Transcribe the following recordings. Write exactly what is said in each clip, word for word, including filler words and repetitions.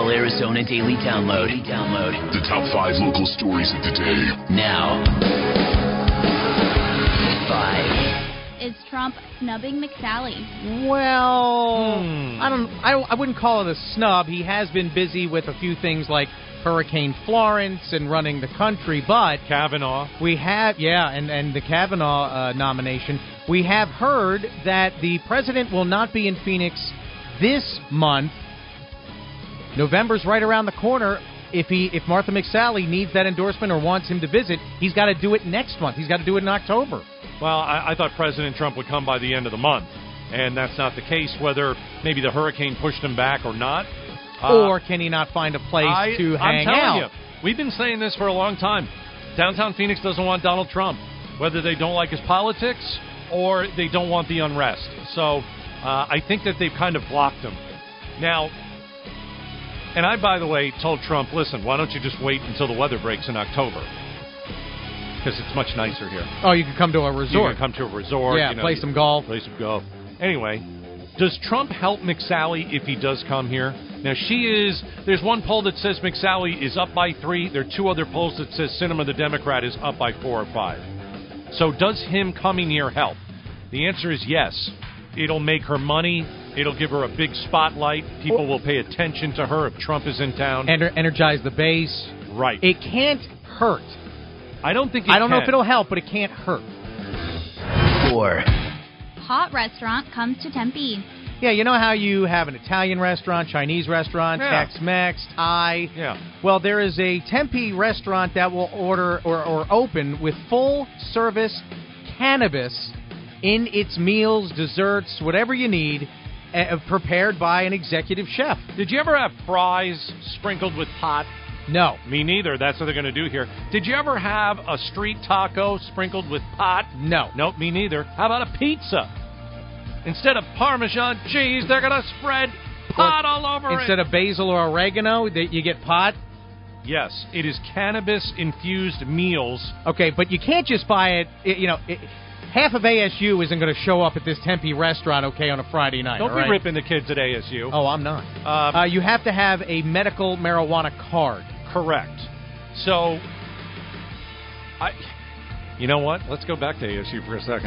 All Arizona Daily Download. Download. The top five local stories of the day. Now. Five. Is Trump snubbing McSally? Well, Hmm. I don't. I, I wouldn't call it a snub. He has been busy with a few things like Hurricane Florence and running the country, but Kavanaugh. we have, yeah, and, and the Kavanaugh uh, nomination. We have heard that the president will not be in Phoenix this month. November's right around the corner. If he, if Martha McSally needs that endorsement or wants him to visit, he's got to do it next month. He's got to do it in October. Well, I, I thought President Trump would come by the end of the month, and that's not the case, whether maybe the hurricane pushed him back or not. Uh, or can he not find a place I, to I'm hang telling out? you, we've been saying this for a long time. Downtown Phoenix doesn't want Donald Trump, whether they don't like his politics or they don't want the unrest. So uh, I think that they've kind of blocked him. Now, and I, by the way, told Trump, listen, why don't you just wait until the weather breaks in October? Because it's much nicer here. Oh, you could come to a You resort. can come to a resort. Yeah, you know, play some golf. Play some golf. Anyway, does Trump help McSally if he does come here? Now, she is, there's one poll that says McSally is up by three. There are two other polls that says Sinema, the Democrat, is up by four or five. So does him coming here help? The answer is yes. It'll make her money. It'll give her a big spotlight. People will pay attention to her if Trump is in town. Ener- energize the base. Right. It can't hurt. I don't think it I don't know can. if it'll help, but it can't hurt. Four. Hot restaurant comes to Tempe. Yeah, you know how you have an Italian restaurant, Chinese restaurant, Yeah. Tex-Mex, Thai. Yeah. Well, there is a Tempe restaurant that will order or, or open with full-service cannabis in its meals, desserts, whatever you need, uh, prepared by an executive chef. Did you ever have fries sprinkled with pot? No. Me neither. That's what they're going to do here. Did you ever have a street taco sprinkled with pot? No. Nope, me neither. How about a pizza? Instead of Parmesan cheese, they're going to spread pot all over Instead it. of basil or oregano, that you get pot? Yes, it is cannabis-infused meals. Okay, but you can't just buy it, it you know... It, half of A S U isn't going to show up at this Tempe restaurant, okay, on a Friday night. Don't all be right? ripping the kids at A S U. Oh, I'm not. Um, Uh, you have to have a medical marijuana card. Correct. So, I, you know what? Let's go back to A S U for a second.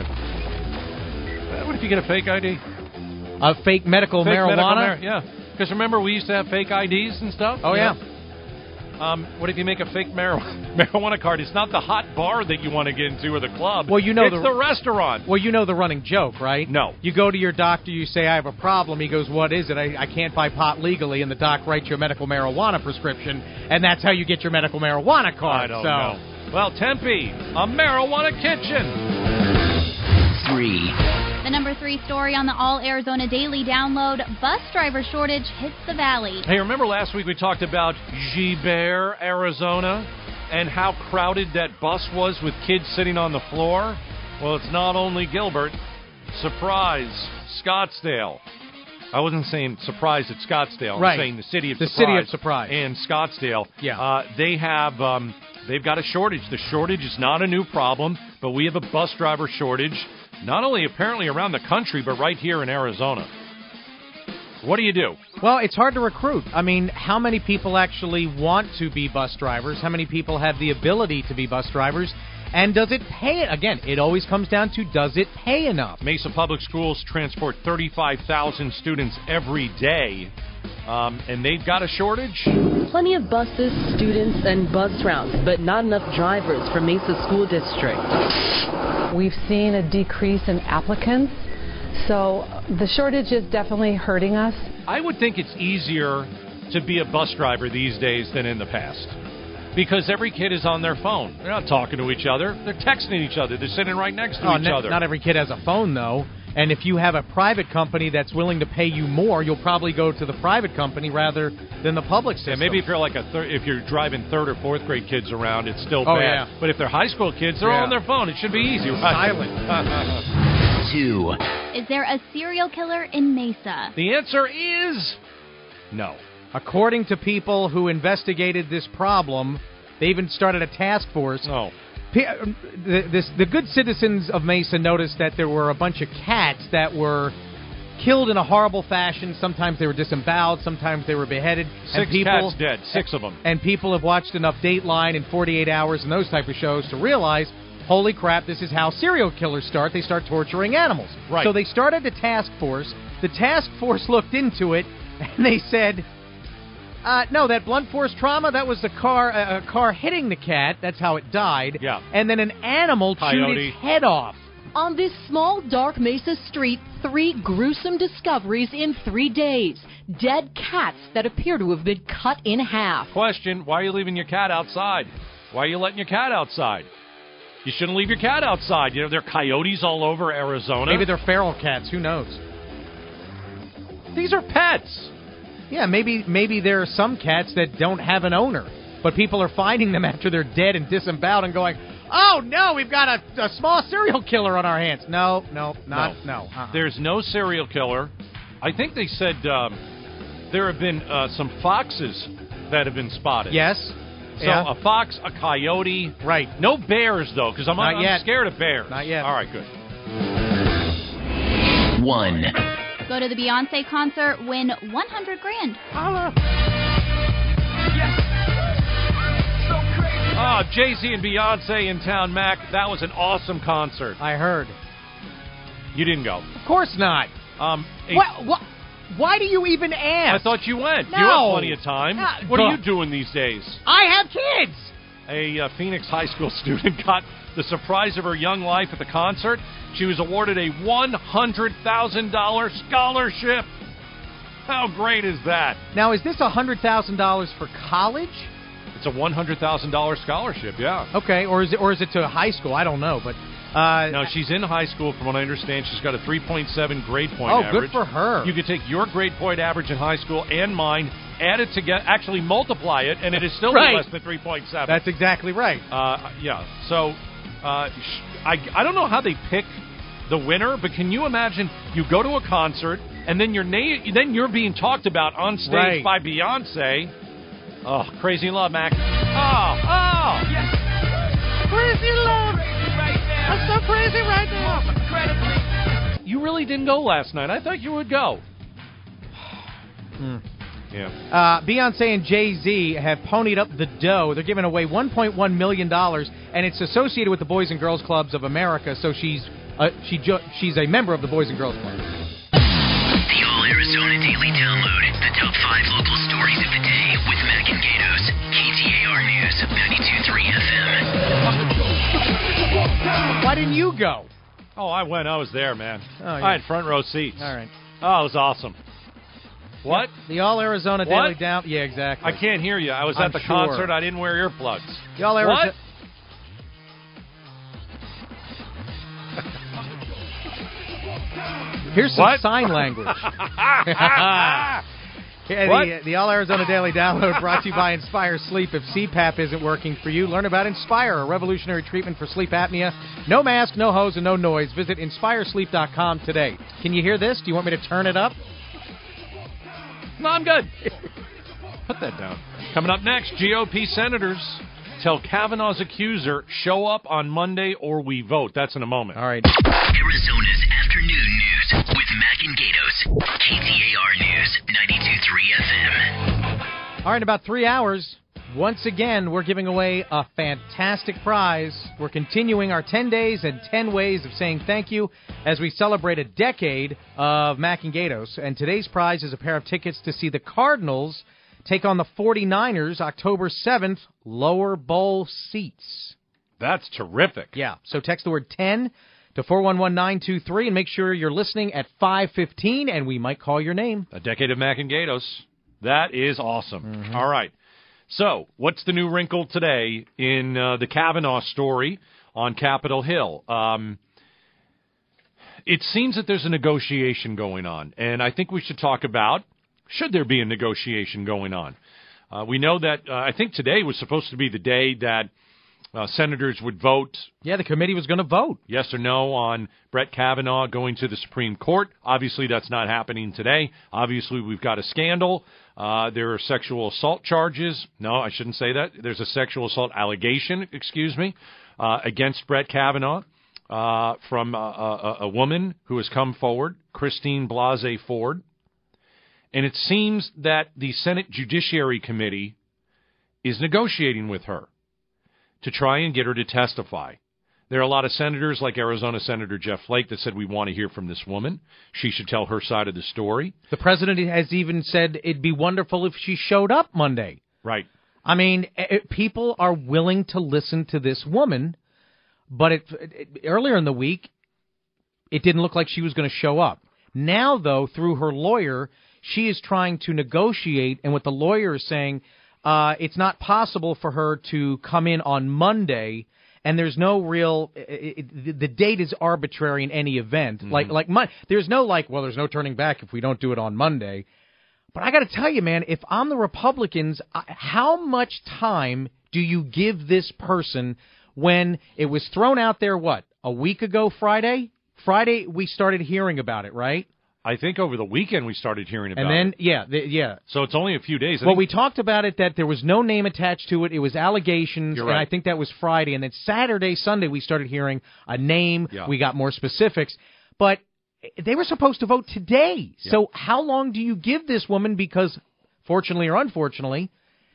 Uh, What if you get a fake I D? A fake medical Fake marijuana? medical mar- yeah. Because remember, we used to have fake I Ds and stuff? Oh, yeah. Um, what if you make a fake mar- marijuana card? It's not the hot bar that you want to get into or the club. Well, you know it's the- the restaurant. Well, you know the running joke, right? No. You go to your doctor, you say, I have a problem. He goes, what is it? I, I can't buy pot legally. And the doc writes you a medical marijuana prescription. And that's how you get your medical marijuana card. I don't so. know. Well, Tempe, a marijuana kitchen. Three. The number three story on the All Arizona Daily Download, bus driver shortage hits the valley. Hey, remember last week we talked about Gilbert, Arizona, and how crowded that bus was with kids sitting on the floor? Well, it's not only Gilbert. Surprise, Scottsdale. I wasn't saying surprise at Scottsdale. Right. I'm saying the city of The surprise. city of surprise. And Scottsdale. Yeah. Uh, they have, um, they've got a shortage. The shortage is not a new problem, but we have a bus driver shortage, not only apparently around the country, but right here in Arizona. What do you do? Well, it's hard to recruit. I mean, how many people actually want to be bus drivers? How many people have the ability to be bus drivers? And does it pay? Again, it always comes down to, does it pay enough? Mesa Public Schools transport thirty-five thousand students every day, um, and they've got a shortage. Plenty of buses, students, and bus routes, but not enough drivers for Mesa School District. We've seen a decrease in applicants, so the shortage is definitely hurting us. I would think it's easier to be a bus driver these days than in the past, because every kid is on their phone. They're not talking to each other. They're texting each other. They're sitting right next to Oh, each n- other. Not every kid has a phone, though. And if you have a private company that's willing to pay you more, you'll probably go to the private company rather than the public system. Yeah, maybe if you're like a thir- if you're driving third or fourth grade kids around, it's still Oh, bad. yeah. But if they're high school kids, they're Yeah. all on their phone. It should be easy, right? Silent. Two. Is there a serial killer in Mesa? The answer is no. According to people who investigated this problem, they even started a task force. No. P- the, this, the good citizens of Mesa noticed that there were a bunch of cats that were killed in a horrible fashion. Sometimes they were disemboweled. Sometimes they were beheaded. Six and people, cats dead. Six of them. And people have watched enough Dateline and forty-eight hours and those type of shows to realize, holy crap, this is how serial killers start. They start torturing animals. Right. So they started the task force. The task force looked into it, and they said, uh, no, that blunt force trauma, that was the car uh, a car hitting the cat. That's how it died. Yeah. And then an animal chewed Coyote. its head off. On this small, dark Mesa street, three gruesome discoveries in three days. Dead cats that appear to have been cut in half. Question, why are you leaving your cat outside? Why are you letting your cat outside? You shouldn't leave your cat outside. You know, there are coyotes all over Arizona. Maybe they're feral cats. Who knows? These are pets. Yeah, maybe maybe there are some cats that don't have an owner, but people are finding them after they're dead and disemboweled and going, oh, no, we've got a, a small serial killer on our hands. No, no, not, no. no uh-uh. There's no serial killer. I think they said um, there have been uh, some foxes that have been spotted. Yes. So yeah. a fox, a coyote. Right. No bears, though, because I'm, Not I'm yet. scared of bears. Not yet. All right, good. One. Go to the Beyonce concert, win one hundred grand. Oh, Jay-Z and Beyonce in town, Mac. That was an awesome concert. I heard. You didn't go. Of course not. Um, a- What, what, why do you even ask? I thought you went. No. You have plenty of time. No. What are you doing these days? I have kids. A uh, Phoenix high school student got the surprise of her young life at the concert. She was awarded a one hundred thousand dollars scholarship. How great is that? Now, is this one hundred thousand dollars for college? It's a one hundred thousand dollars scholarship, yeah. Okay, or is it or is it to high school? I don't know, but uh, No, she's in high school, from what I understand. She's got a three point seven grade point oh, average. good for her. You could take your grade point average in high school and mine, add it together, actually multiply it, and it is still Right. less than three point seven. That's exactly right. Uh, yeah. So, uh, sh- I, I don't know how they pick the winner, but can you imagine you go to a concert and then you're na- then you're being talked about on stage Right. by Beyonce. Oh, crazy in love, Mac. Oh, oh. Yes. Crazy in love. Right I'm so crazy right now. You really didn't go last night. I thought you would go. Hmm. Yeah. Uh, Beyonce and Jay-Z have ponied up the dough. They're giving away one point one million dollars, and it's associated with the Boys and Girls Clubs of America, so she's uh, she jo- she's a member of the Boys and Girls Club. The All Arizona Daily Download. The top five local stories of the day with Mac and Gatos. K T A R News, ninety-two point three F M. Why didn't you go? Oh, I went. I was there, man. Oh, yeah. I had front row seats. All right. Oh, it was awesome. What? The All Arizona What? Daily Down. Yeah, exactly. I can't hear you. I was I'm at the sure. concert. I didn't wear earplugs. The All Arizona. What? Here's some What? sign language. Yeah, What? the, the All Arizona Daily Download brought to you by Inspire Sleep. If C PAP isn't working for you, learn about Inspire, a revolutionary treatment for sleep apnea. No mask, no hose, and no noise. Visit inspire sleep dot com today. Can you hear this? Do you want me to turn it up? No, I'm good. Put that down. Coming up next, G O P senators tell Kavanaugh's accuser, show up on Monday or we vote. That's in a moment. All right. Arizona's afternoon news with Mac and Gatos. K T A R News, ninety-two point three F M. All right, in about three hours, once again, we're giving away a fantastic prize. We're continuing our ten days and ten ways of saying thank you as we celebrate a decade of Mac and Gatos. And today's prize is a pair of tickets to see the Cardinals take on the forty-niners October seventh, lower bowl seats. That's terrific. Yeah, so text the word ten to four one one nine two three and make sure you're listening at five fifteen, and we might call your name. A decade of Mac and Gatos. That is awesome. Mm-hmm. All right. So, what's the new wrinkle today in uh, the Kavanaugh story on Capitol Hill? Um, it seems that there's a negotiation going on, and I think we should talk about, should there be a negotiation going on? Uh, we know that, uh, I think today was supposed to be the day that uh, senators would vote. Yeah, the committee was going to vote. Yes or no on Brett Kavanaugh going to the Supreme Court. Obviously, that's not happening today. Obviously, we've got a scandal. Uh, there are sexual assault charges. No, I shouldn't say that. There's a sexual assault allegation, excuse me, uh, against Brett Kavanaugh. uh, from a, a, a woman who has come forward, Christine Blasey Ford. And it seems that the Senate Judiciary Committee is negotiating with her to try and get her to testify. There are a lot of senators, like Arizona Senator Jeff Flake, that said, we want to hear from this woman. She should tell her side of the story. The president has even said it'd be wonderful if she showed up Monday. Right. I mean, it, people are willing to listen to this woman, but it, it, earlier in the week, it didn't look like she was going to show up. Now, though, through her lawyer, she is trying to negotiate, and what the lawyer is saying, uh, it's not possible for her to come in on Monday. And there's no real it, it, the date is arbitrary in any event. Mm-hmm. Like like Mon- there's no like well, there's no turning back if we don't do it on Monday. But I got to tell you, man, if I'm the Republicans, I, how much time do you give this person when it was thrown out there? What, a week ago? Friday, Friday we started hearing about it, right? I think over the weekend we started hearing about it. And then, it. yeah, the, yeah. So it's only a few days. I well, think... we talked about it, that there was no name attached to it. It was allegations, You're and right. I think that was Friday. And then Saturday, Sunday, we started hearing a name. Yeah. We got more specifics. But they were supposed to vote today. Yeah. So how long do you give this woman? Because, fortunately or unfortunately,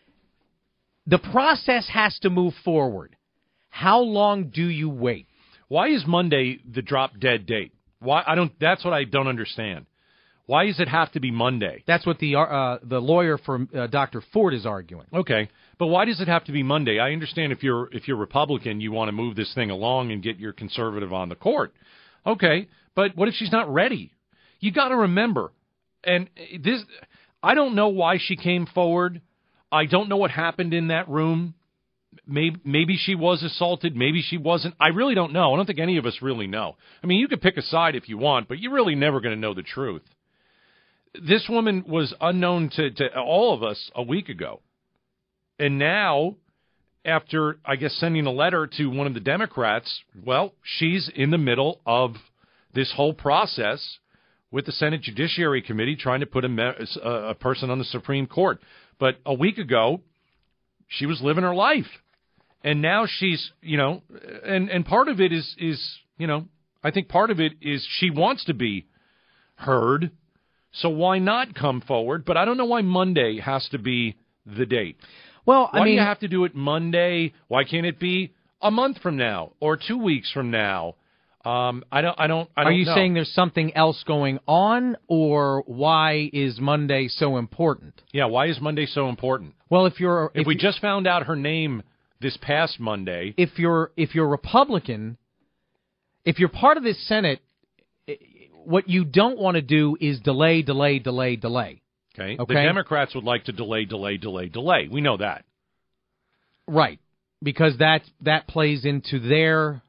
the process has to move forward. How long do you wait? Why is Monday the drop-dead date? Why I don't. That's what I don't understand. Why does it have to be Monday? That's what the uh, the lawyer for uh, Doctor Ford is arguing. Okay, but why does it have to be Monday? I understand if you're if you're Republican, you want to move this thing along and get your conservative on the court. Okay, but what if she's not ready? You got to remember, and this I don't know why she came forward. I don't know what happened in that room. Maybe, maybe she was assaulted. Maybe she wasn't. I really don't know. I don't think any of us really know. I mean, you could pick a side if you want, but you're really never going to know the truth. This woman was unknown to, to all of us a week ago. And now, after, I guess, sending a letter to one of the Democrats, well, she's in the middle of this whole process with the Senate Judiciary Committee trying to put a, a person on the Supreme Court. But a week ago, she was living her life. And now she's, you know, and, and part of it is, is, you know, I think part of it is she wants to be heard. So why not come forward? But I don't know why Monday has to be the date. Well, I why mean, do you have to do it Monday? Why can't it be a month from now or two weeks from now? Um, I don't, I don't, I don't Are you know. saying there's something else going on, or why is Monday so important? Yeah, why is Monday so important? Well, if you're If, if we you, just found out her name this past Monday, if you're if you're Republican, if you're part of this Senate, what you don't want to do is delay, delay, delay, delay. okay, Okay. the Democrats would like to delay, delay, delay, delay. We know that. Right, because that that plays into their.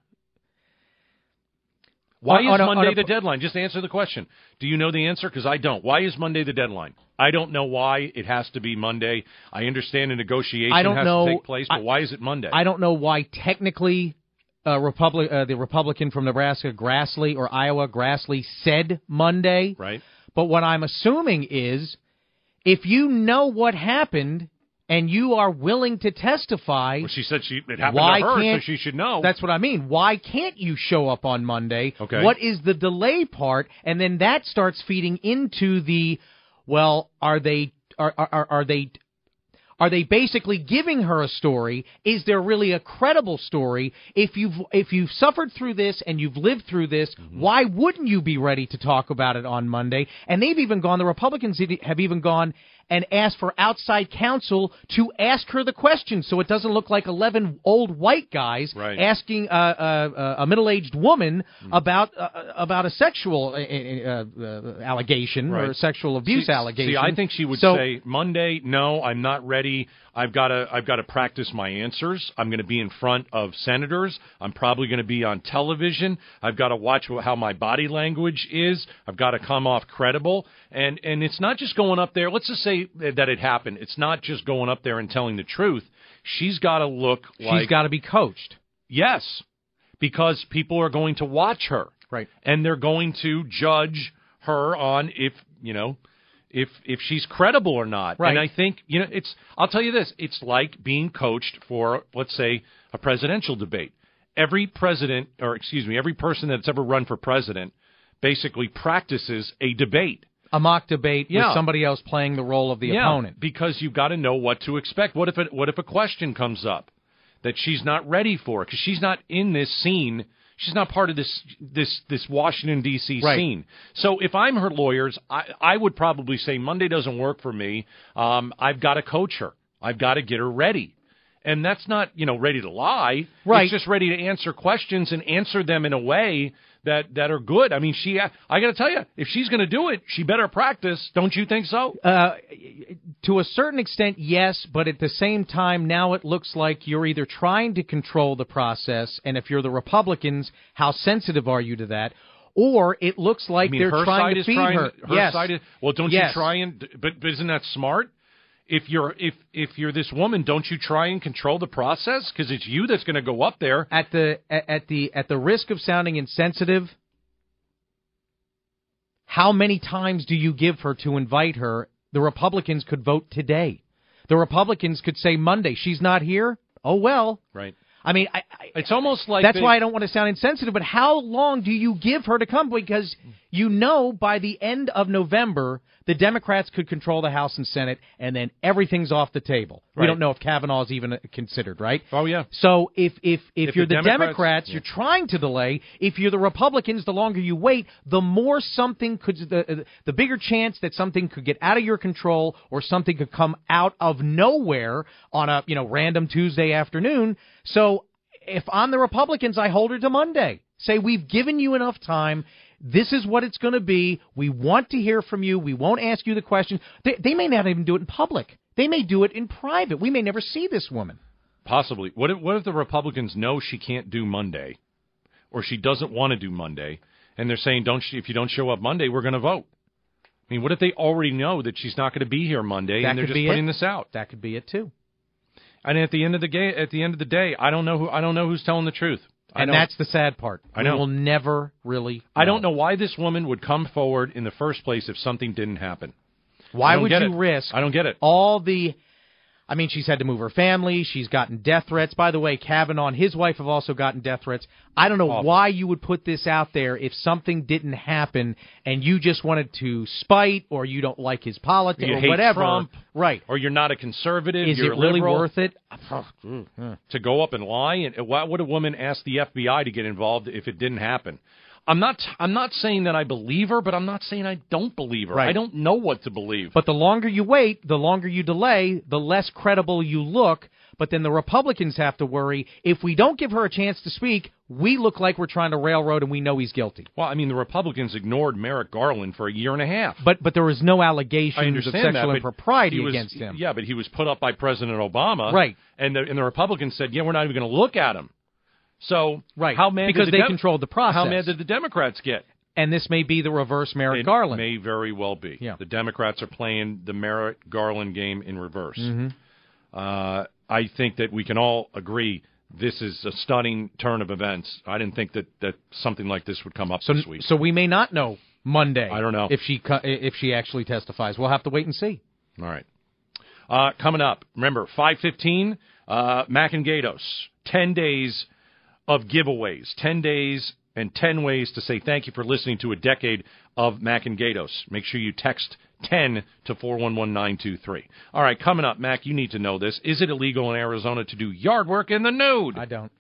Why On- is on a- Monday on a- the deadline? Just answer the question. Do you know the answer? Because I don't. Why is Monday the deadline? I don't know why it has to be Monday. I understand a negotiation I don't has know- to take place, but I- why is it Monday? I don't know why technically uh, Republic, uh, the Republican from Nebraska, Grassley, or Iowa, Grassley, said Monday. Right. But what I'm assuming is if you know what happened and you are willing to testify, Well, she said she it happened why to her, so can't- she should know. that's what I mean. Why can't you show up on Monday? Okay. What is the delay part? And then that starts feeding into the, well, are they are are, are they are they basically giving her a story? Is there really a credible story? If you've if you've suffered through this and you've lived through this, Mm-hmm. why wouldn't you be ready to talk about it on Monday? And they've even gone, the Republicans have even gone and asked for outside counsel to ask her the question, so it doesn't look like eleven old white guys Right. asking uh, uh, a middle-aged woman about uh, about a sexual uh, uh, uh, allegation or Right. a sexual abuse see, allegation. See, I think she would So- say Monday. No, I'm not ready. I've got to. I've got to practice my answers. I'm going to be in front of senators. I'm probably going to be on television. I've got to watch how my body language is. I've got to come off credible. And and it's not just going up there. Let's just say that it happened. It's not just going up there and telling the truth. She's got to look like she's got to be coached. yes, because people are going to watch her. Right. And they're going to judge her on if, you know, if if she's credible or not. Right. And I think, you know, it's I'll tell you this, it's like being coached for, let's say, a presidential debate. every president, or excuse me, every person that's ever run for president basically practices a debate. A mock debate Yeah. with somebody else playing the role of the yeah, opponent. because you've got to know what to expect. What if it, what if a question comes up that she's not ready for? Because she's not in this scene. She's not part of this this this Washington, D C Right. scene. So if I'm her lawyers, I, I would probably say Monday doesn't work for me. Um, I've got to coach her. I've got to get her ready. And that's not, you know, ready to lie. Right. It's just ready to answer questions and answer them in a way that, that are good. I mean, she. I got to tell you, if she's going to do it, she better practice. Don't you think so? Uh, to a certain extent, yes, but at the same time, now it looks like you're either trying to control the process, and if you're the Republicans, how sensitive are you to that? Or it looks like I mean, they're her trying side to is feed trying, her. Her yes. side is, well, don't yes. you try and? But, but isn't that smart? If you're if if you're this woman, don't you try and control the process? Because it's you that's going to go up there. At the at the at the risk of sounding insensitive, how many times do you give her to invite her? The Republicans could vote today. The Republicans could say Monday, she's not here. Oh well. Right. I mean, I, I, It's almost like that's they, why I don't want to sound insensitive. But how long do you give her to come? Because you know by the end of November, the Democrats could control the House and Senate, and then everything's off the table. We Right. don't know if Kavanaugh's even considered, right? Oh yeah. So if if if, If you're the the, Democrats- Democrats, yeah. you're trying to delay. If you're the Republicans, the longer you wait, the more something could the the bigger chance that something could get out of your control or something could come out of nowhere on a you know random Tuesday afternoon. So if I'm the Republicans, I hold her to Monday. Say we've given you enough time. This is what it's going to be. We want to hear from you. We won't ask you the question. They, they may not even do it in public. They may do it in private. We may never see this woman. Possibly. What if, what if the Republicans know she can't do Monday, or she doesn't want to do Monday, and they're saying, "Don't sh- if you don't show up Monday, we're going to vote." I mean, what if they already know that she's not going to be here Monday, That and they're could just be putting it. this out? That could be it too. And at the end of the day, at the end of the day, I don't know who I don't know who's telling the truth. I And don't- that's the sad part. I know. We will never really know. I don't know why this woman would come forward in the first place if something didn't happen. I Why don't would get you it. risk I don't get it. all the... I mean, she's had to move her family. She's gotten death threats. By the way, Kavanaugh and his wife have also gotten death threats. I don't know Awful. why you would put this out there if something didn't happen and you just wanted to spite or you don't like his politics You or hate whatever. Trump. Right. Or you're not a conservative. Is you're it a really liberal. worth it? To go up and lie? And why would a woman ask the F B I to get involved if it didn't happen? I'm not. I'm not saying that I believe her, but I'm not saying I don't believe her. Right. I don't know what to believe. But the longer you wait, the longer you delay, the less credible you look. But then the Republicans have to worry, if we don't give her a chance to speak, we look like we're trying to railroad and we know he's guilty. Well, I mean, the Republicans ignored Merrick Garland for a year and a half. But but there was no I allegations of understand sexual that, but impropriety he was- against him. Yeah, but he was put up by President Obama. Right. And the, and the Republicans said, yeah, we're not even going to look at him. So Right. how mad Because did the they Dem- controlled the process. How mad did the Democrats get? And this may be the reverse Merrick It Garland. may very well be. Yeah. The Democrats are playing the Merrick Garland game in reverse. Mm-hmm. Uh, I think that we can all agree this is a stunning turn of events. I didn't think that, that something like this would come up So, this week. so we may not know Monday. I don't know. if she co- if she actually testifies. We'll have to wait and see. All right. Uh, coming up, remember, five fifteen, uh, Mac and Gatos, ten days of giveaways, ten days and ten ways to say thank you for listening to a decade of Mac and Gatos. Make sure you text ten to four one one nine two three. All right, coming up, Mac, you need to know this. Is it illegal in Arizona to do yard work in the nude? I don't.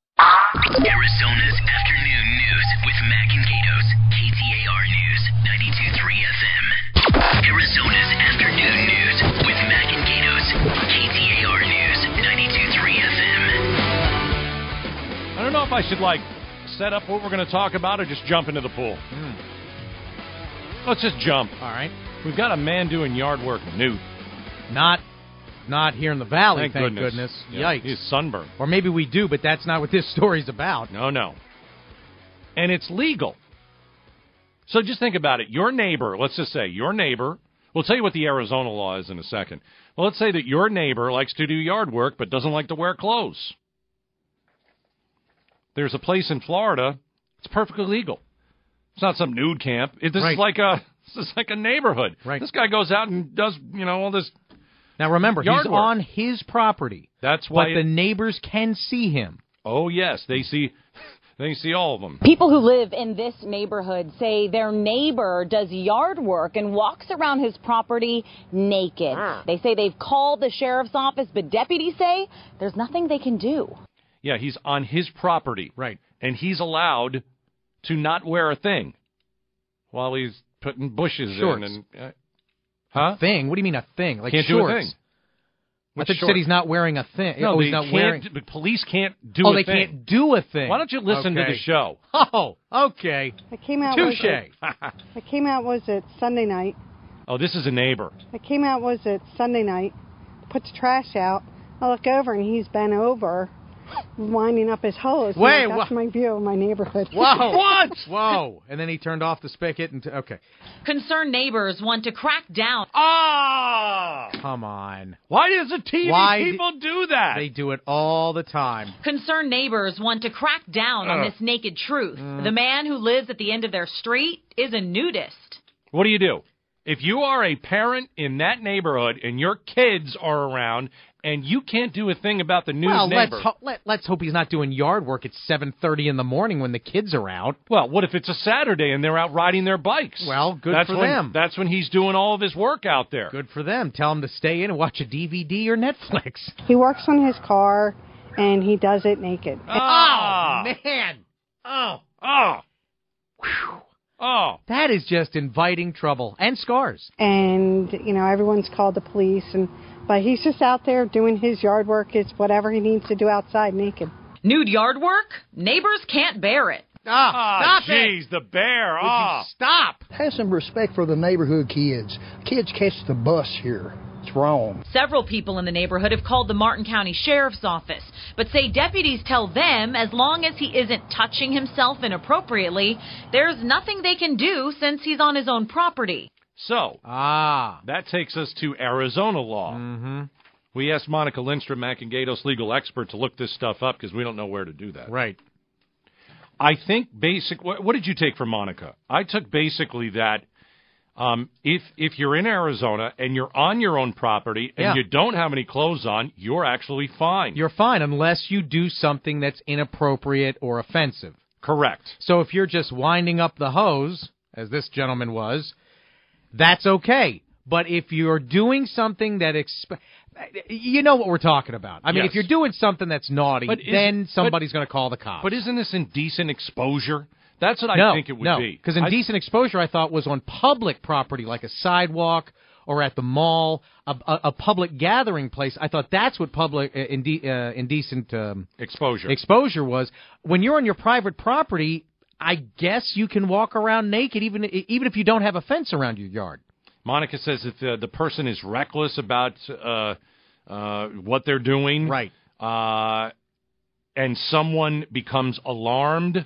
Arizona's afternoon news with Mac and Gatos. K T A R News, ninety-two point three F M. Arizona's afternoon news with Mac and Gatos. K T A R News, ninety-two point three F M. I don't know if I should, like, set up what we're going to talk about or just jump into the pool. Let's just jump. All right. We've got a man doing yard work nude. Not not here in the valley, Thank, thank, goodness. goodness. Yeah, Yikes. He's sunburned. Or maybe we do, but that's not what this story's about. No, no. And it's legal. So just think about it. Your neighbor, let's just say your neighbor, we'll tell you what the Arizona law is in a second. Well, let's say that your neighbor likes to do yard work but doesn't like to wear clothes. There's a place in Florida, it's perfectly legal. It's not some nude camp. It, this Right. is like a this is like a neighborhood. Right. This guy goes out and does, you know, all this. Now remember, Yard he's work. on his property. That's why But it- the neighbors can see him. Oh, yes, they see they see all of them. People who live in this neighborhood say their neighbor does yard work and walks around his property naked. They say they've called the sheriff's office, but deputies say there's nothing they can do. Yeah, he's on his property. Right. And he's allowed to not wear a thing while he's putting bushes Shorts. in. And, uh, huh? A thing? What do you mean a thing? Like Can't shorts? do a thing. I Which thought you short? said he's not wearing a thing. No, oh, they he's not can't, wearing. the police can't do Oh, a they thing. can't do a thing. Why don't you listen okay. to the show? Oh, okay. I came out. Was Touche. it, I came out. Was it Sunday night? Oh, this is a neighbor. I came out. Was it Sunday night? Put the trash out. I look over and he's bent over, winding up his hose. Wait, that's wha- my view of my neighborhood. Whoa! What? Whoa! And then he turned off the spigot and t- okay. Concerned neighbors want to crack down. Ah! Come on. Why does the T V Why people do that? They do it all the time. Concerned neighbors want to crack down on Ugh. this naked truth. Mm. The man who lives at the end of their street is a nudist. What do you do? If you are a parent in that neighborhood and your kids are around and you can't do a thing about the nude well, neighbor. let's ho- let, let's hope he's not doing yard work at seven thirty in the morning when the kids are out. Well, what if it's a Saturday and they're out riding their bikes? Well, good that's for when, them. That's when he's doing all of his work out there. Good for them. Tell him to stay in and watch a D V D or Netflix. He works on his car, and he does it naked. Ah. Oh, man. Oh. Oh. Whew. Oh. That is just inviting trouble and scars. And you know, everyone's called the police, and but he's just out there doing his yard work. It's whatever he needs to do outside naked. Nude yard work? Neighbors can't bear it. Ah, Oh, stop it. jeez, the bear. Would Ah. you stop? Have some respect for the neighborhood kids. Kids catch the bus here. It's wrong. Several people in the neighborhood have called the Martin County Sheriff's Office, but say deputies tell them as long as he isn't touching himself inappropriately, there's nothing they can do since he's on his own property. So, Ah. that takes us to Arizona law. Mm-hmm. We asked Monica Lindstrom, Mac and Gatos legal expert, to look this stuff up because we don't know where to do that. Right. I think basic. What, what did you take from Monica? I took basically that um, if if you're in Arizona and you're on your own property and Yeah. you don't have any clothes on, you're actually fine. You're fine unless you do something that's inappropriate or offensive. Correct. So if you're just winding up the hose, as this gentleman was, that's okay. But if you're doing something that exp- you know what we're talking about. I mean, Yes. if you're doing something that's naughty, But is- then but- somebody's going to call the cops. But isn't this indecent exposure? That's what I no, think it would no, be. because I- indecent exposure, I thought, was on public property, like a sidewalk or at the mall, a, a, a public gathering place. I thought that's what public uh, inde- uh, indecent um, exposure exposure was. When you're on your private property, I guess you can walk around naked, even even if you don't have a fence around your yard. Monica says if the, the person is reckless about uh, uh, what they're doing, right, uh, and someone becomes alarmed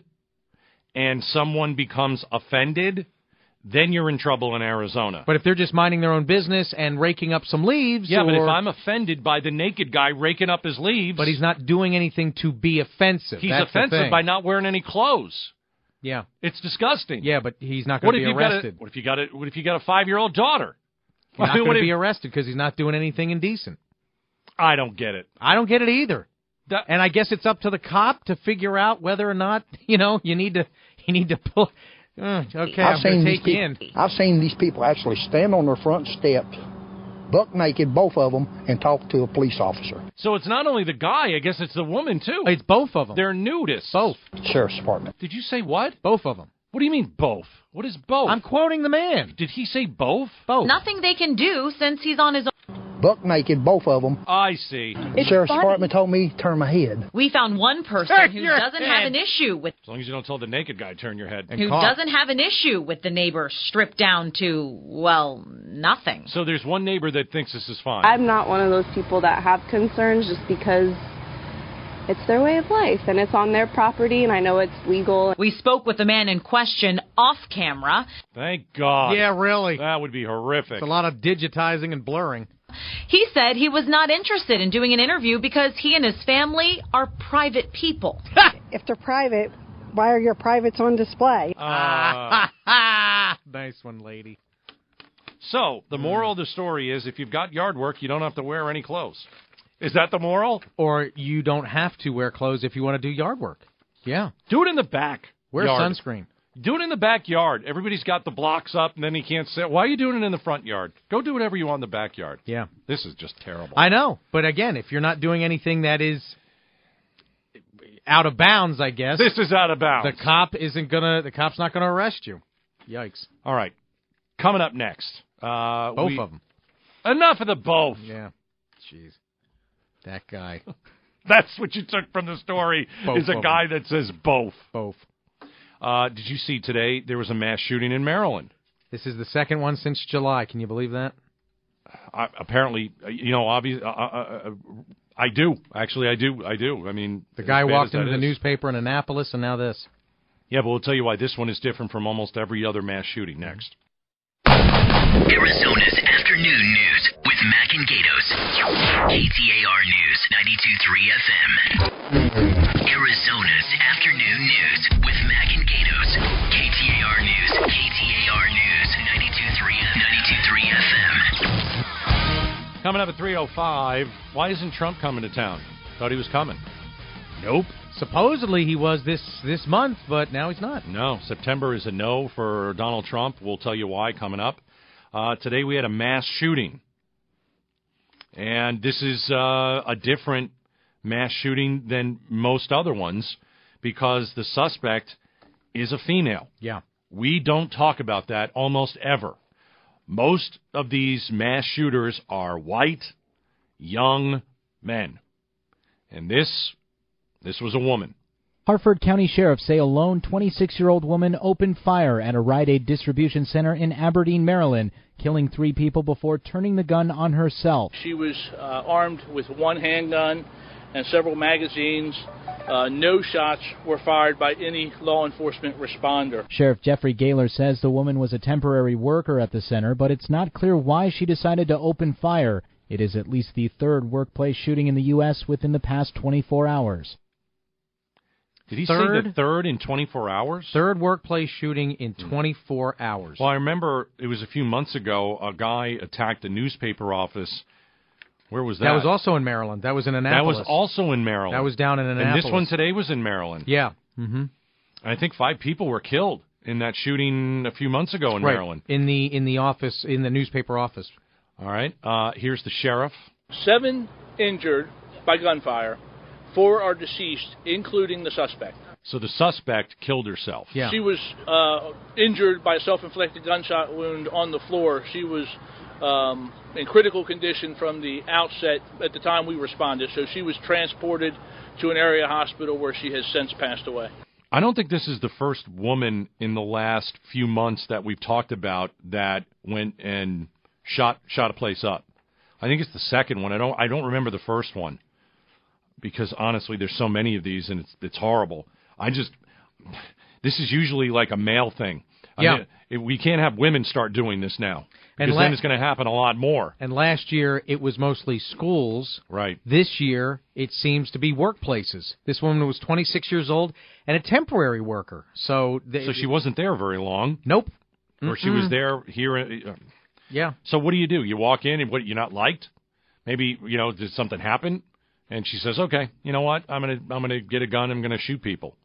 and someone becomes offended, then you're in trouble in Arizona. But if they're just minding their own business and raking up some leaves, yeah, or, but if I'm offended by the naked guy raking up his leaves, but he's not doing anything to be offensive. he's That's the offensive thing. by not wearing any clothes. Yeah, it's disgusting. Yeah, but he's not What going to if be you've arrested. Got a, what if you got a What if you got a five year old daughter? He's not What going to if- be arrested because he's not doing anything indecent. I don't get it. I don't get it either. That- and I guess it's up to the cop to figure out whether or not, you know, you need to you need to pull. Uh, okay, I've I'm going seen to these take you peop- in. I've seen these people actually stand on their front steps, buck naked, both of them, and talk to a police officer. So it's not only the guy, I guess it's the woman, too. It's both of them. They're nudists. Both. Sheriff's Department. Did you say what? Both of them. What do you mean both? What is both? I'm quoting the man. Did he say both? Both. Nothing they can do since he's on his own. Buck naked, both of them. I see. The Sheriff's Department told me to turn my head. We found one person Turn who your doesn't head. have an issue with As long as you don't tell the naked guy, turn your head. who doesn't have an issue with the neighbor stripped down to, well, nothing. So there's one neighbor that thinks this is fine. I'm not one of those people that have concerns just because it's their way of life and it's on their property and I know it's legal. We spoke with the man in question off camera. Thank God. Yeah, really. That would be horrific. It's a lot of digitizing and blurring. He said he was not interested in doing an interview because he and his family are private people. If they're private, why are your privates on display? Uh, nice one, lady. so the moral of the story is if you've got yard work, you don't have to wear any clothes. Is that the moral? Or you don't have to wear clothes if you want to do yard work. Yeah. Do it in the back. Wear yard. sunscreen. Do it in the backyard. Everybody's got the blocks up, and then he can't sit. Why are you doing it in the front yard? Go do whatever you want in the backyard. Yeah. This is just terrible. I know. But again, if you're not doing anything that is out of bounds, I guess. This is out of bounds. The cop isn't gonna. The cop's not gonna arrest you. Yikes! All right, coming up next. Uh, both we, of them. Enough of the both. Yeah. Jeez. That guy. That's what you took from the story. Both is a of guy them. that says both. Both. Uh, did you see today there was a mass shooting in Maryland? This is the second one since July. Can you believe that? I, apparently, you know, obviously, uh, uh, I do. Actually, I do. I do. I mean, the guy walked into the is. newspaper in Annapolis, and now this. Yeah, but we'll tell you why this one is different from almost every other mass shooting. Next. Arizona's Afternoon News with Mac and Gatos. K T A R News, ninety-two point three F M. Arizona's Afternoon News with Mac and Gatos. K T A R News, K T A R News, ninety-two point three, ninety-two point three F M. Coming up at three oh five, why isn't Trump coming to town? Thought he was coming. Nope. Supposedly he was this, this month, but now he's not. No, September is a no for Donald Trump. We'll tell you why coming up. Uh, today we had a mass shooting. And this is uh, a different mass shooting than most other ones because the suspect is a female. Yeah. We don't talk about that almost ever. Most of these mass shooters are white, young men. And this, this was a woman. Harford County Sheriffs say a lone twenty-six-year-old woman opened fire at a Rite Aid distribution center in Aberdeen, Maryland, killing three people before turning the gun on herself. She was uh, armed with one handgun and several magazines. Uh, no shots were fired by any law enforcement responder. Sheriff Jeffrey Gaylor says the woman was a temporary worker at the center, but it's not clear why she decided to open fire. It is at least the third workplace shooting in the U S within the past twenty-four hours. Did he third, say the third in twenty-four hours? Third workplace shooting in twenty-four hours. Well, I remember it was a few months ago, a guy attacked a newspaper office. Where was that? That was also in Maryland. That was in Annapolis. That was also in Maryland. That was down in Annapolis. And this one today was in Maryland. Yeah. Mm-hmm. I think five people were killed in that shooting a few months ago in right. Maryland. In the in the office, in the newspaper office. All right. Uh, here's the sheriff. Seven injured by gunfire. Four are deceased, including the suspect. So the suspect killed herself. Yeah. She was uh, injured by a self-inflicted gunshot wound on the floor. She was um, in critical condition from the outset at the time we responded. So she was transported to an area hospital where she has since passed away. I don't think this is the first woman in the last few months that we've talked about that went and shot shot a place up. I think it's the second one. I don't I don't remember the first one. Because, honestly, there's so many of these, and it's it's horrible. I just, this is usually like a male thing. Yeah. I mean, it, we can't have women start doing this now. Because la- then it's going to happen a lot more. And last year, it was mostly schools. Right. This year, it seems to be workplaces. This woman was twenty-six years old and a temporary worker. So they, so she wasn't there very long. Nope. Or Mm-mm. she was there here. Uh, yeah. So what do you do? You walk in, and what, you're not liked? Maybe, you know, did something happen? And she says, "Okay, you know what? I'm gonna I'm gonna get a gun. I'm gonna shoot people."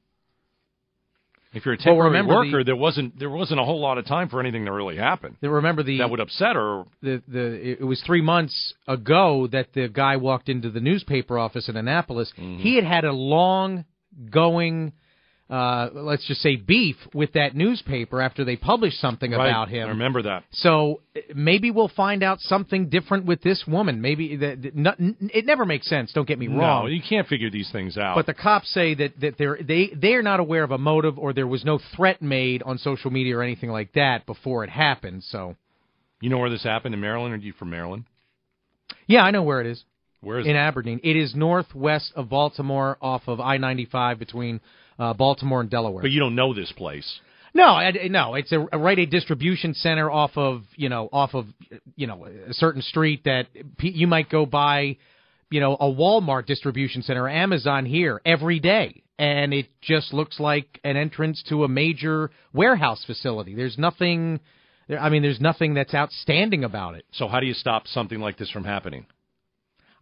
If you're a temporary well, remember worker, the, there wasn't there wasn't a whole lot of time for anything to really happen. Remember the that would upset her. The the it was three months ago that the guy walked into the newspaper office in Annapolis. Mm-hmm. He had had a long going, uh, let's just say, beef with that newspaper after they published something right. about him. I remember that. So maybe we'll find out something different with this woman. Maybe that, that not, it never makes sense. Don't get me wrong. No, you can't figure these things out. But the cops say that, that they're they they are not aware of a motive, or there was no threat made on social media or anything like that before it happened. So, you know where this happened in Maryland? Or are you from Maryland? Yeah, I know where it is. Where is in it? In Aberdeen. It is northwest of Baltimore, off of I ninety-five between uh, Baltimore and Delaware. But you don't know this place. No, I, no, it's a, a Rite Aid distribution center off of you know off of you know a certain street that you might go by, you know, a Walmart distribution center, Amazon here every day, and it just looks like an entrance to a major warehouse facility. There's nothing, I mean, there's nothing that's outstanding about it. So how do you stop something like this from happening?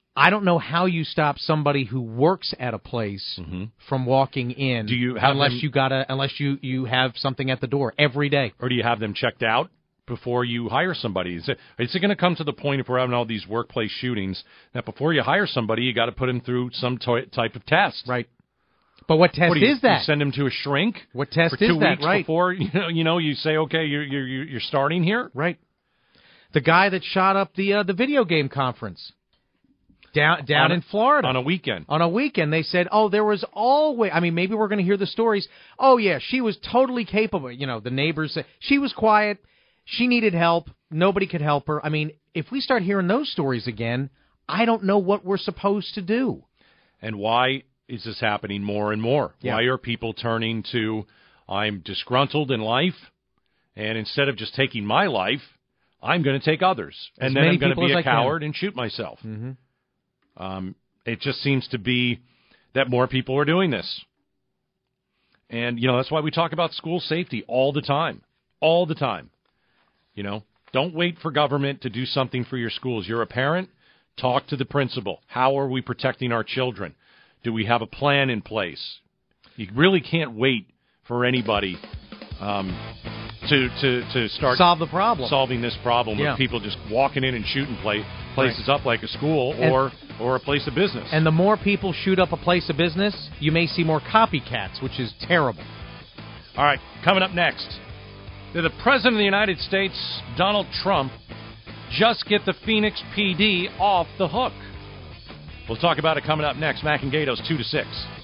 I don't know how you stop somebody who works at a place mm-hmm. from walking in. Do you have unless them, you gotta unless you, you have something at the door every day, or do you have them checked out before you hire somebody? Is it, is it going to come to the point, if we're having all these workplace shootings, that before you hire somebody, you got to put them through some to- type of test? Right. But what test what do you, is that? You send them to a shrink? What test for two is that? Weeks right. Before you know, you know, you say, okay, you're you're you're starting here. Right. The guy that shot up the uh, the video game conference down down on in Florida on a weekend. On a weekend, they said, oh, there was always. I mean, maybe we're going to hear the stories. Oh yeah, she was totally capable. You know, the neighbors said she was quiet. She needed help. Nobody could help her. I mean, if we start hearing those stories again, I don't know what we're supposed to do. And why is this happening more and more? Yeah. Why are people turning to, I'm disgruntled in life, and instead of just taking my life, I'm going to take others. As and then many I'm going to people be as a I coward can. and shoot myself. Mm-hmm. Um, it just seems to be that more people are doing this. And, you know, that's why we talk about school safety all the time. All the time. You know, don't wait for government to do something for your schools. You're a parent, talk to the principal. How are we protecting our children? Do we have a plan in place? You really can't wait for anybody um, to, to, to start solve the problem. solving this problem yeah. of people just walking in and shooting play, places right. up like a school or, and, or a place of business. And the more people shoot up a place of business, you may see more copycats, which is terrible. All right, coming up next. Did the President of the United States, Donald Trump, just get the Phoenix P D off the hook? We'll talk about it coming up next. Mac and Gatos, two to six.